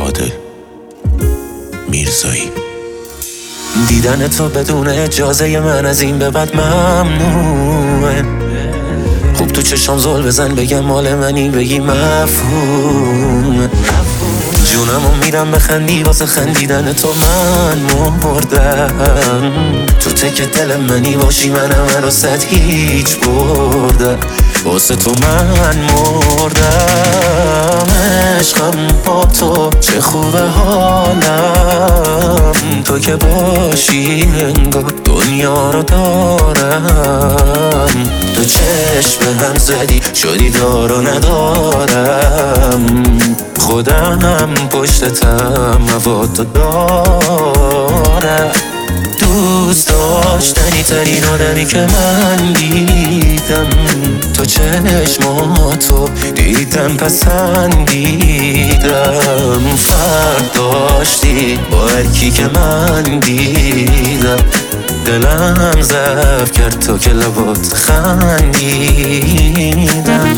عادل میرزایی. دیدن تو بدون اجازه من از این به بعد ممنوعه. خوب تو چشام زل بزن بگم مال منی بگی مفهومه. جونمو میرم بخندی واسه خندیدن تو من مردم. تو تک دل منی باشی منم عروست هیچ بردم. واسه تو من مردم. عشقم با تو چه خوبه حالم. تو که باشی انگار دنیا رو دارم. تو چشم هم زدی شدی دار و ندارم. خودم پشتتم مواد دارم. دوست داشتنی ترین آدمی که من دیدم. تو چشماتو دیدم پسندیدم. فرق داشتی با هر کی که من دیدم. دلم ضعف کرد تو که لبات خندیدم.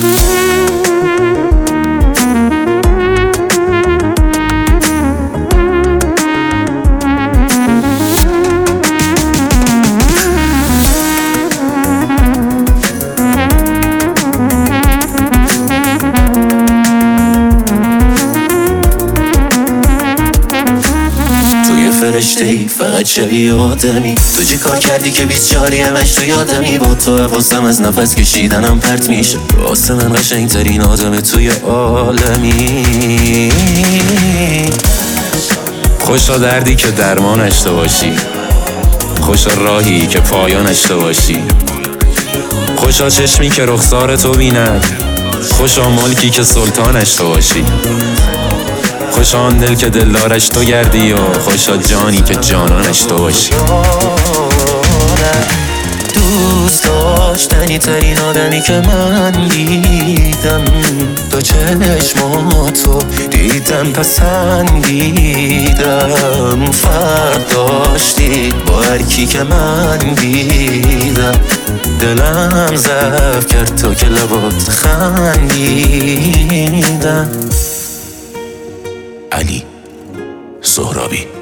فرشته‌ای فقط شبیه آدمی. تو چی کار کردی که 24 همش تو یادمی. با تو حواسم از نفس کشیدنم پرت میشه. واسه من قشنگترین آدم توی عالمی. خوشا دردی که درمانش تو باشی. خوشا راهی که پایانش تو باشی. خوشا چشمی که رخسار تو بیند. خوشا ملکی که سلطانش تو باشی. خوشا آن دل که دلدارش تو گردی. و خوشا جانی که جانانش تو باشی. دوست داشتنی ترین آدمی که من دیدم. تو چشماتو دیدم پسندیدم. فرق داشتی با هر کی که من دیدم. دلم ضعف کرد تو که لبات خندیدم. علی سهرابی.